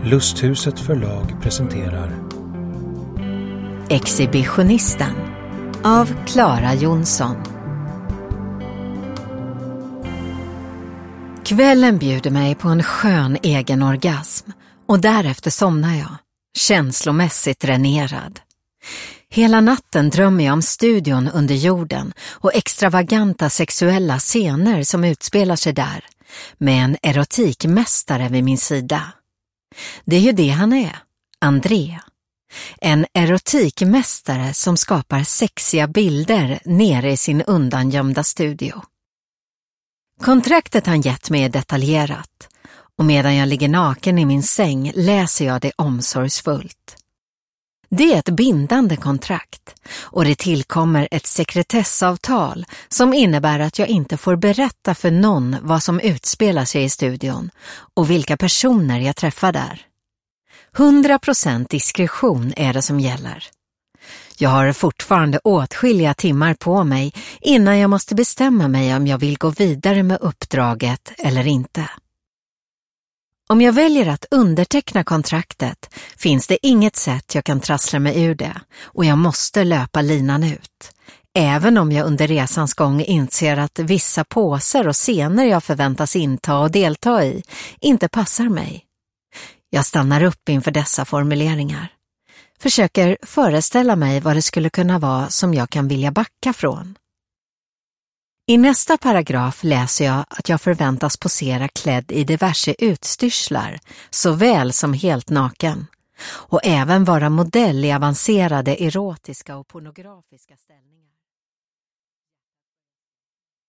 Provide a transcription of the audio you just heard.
Lusthuset förlag presenterar Exhibitionisten av Clara Jonsson. Kvällen bjuder mig på en skön egen orgasm och därefter somnar jag, känslomässigt dränerad. Hela natten drömmer jag om studion under jorden och extravaganta sexuella scener som utspelar sig där, med en erotikmästare vid min sida. Det är ju det han är, André. En erotikmästare som skapar sexiga bilder nere i sin undangömda studio. Kontraktet han gett mig är detaljerat och medan jag ligger naken i min säng läser jag det omsorgsfullt. Det är ett bindande kontrakt och det tillkommer ett sekretessavtal som innebär att jag inte får berätta för någon vad som utspelar sig i studion och vilka personer jag träffar där. 100% diskretion är det som gäller. Jag har fortfarande åtskilliga timmar på mig innan jag måste bestämma mig om jag vill gå vidare med uppdraget eller inte. Om jag väljer att underteckna kontraktet finns det inget sätt jag kan trassla mig ur det och jag måste löpa linan ut. Även om jag under resans gång inser att vissa poser och scener jag förväntas inta och delta i inte passar mig. Jag stannar upp inför dessa formuleringar. Försöker föreställa mig vad det skulle kunna vara som jag kan vilja backa från. I nästa paragraf läser jag att jag förväntas posera klädd i diverse utstyrslar, såväl som helt naken, och även vara modell i avancerade erotiska och pornografiska ställningar.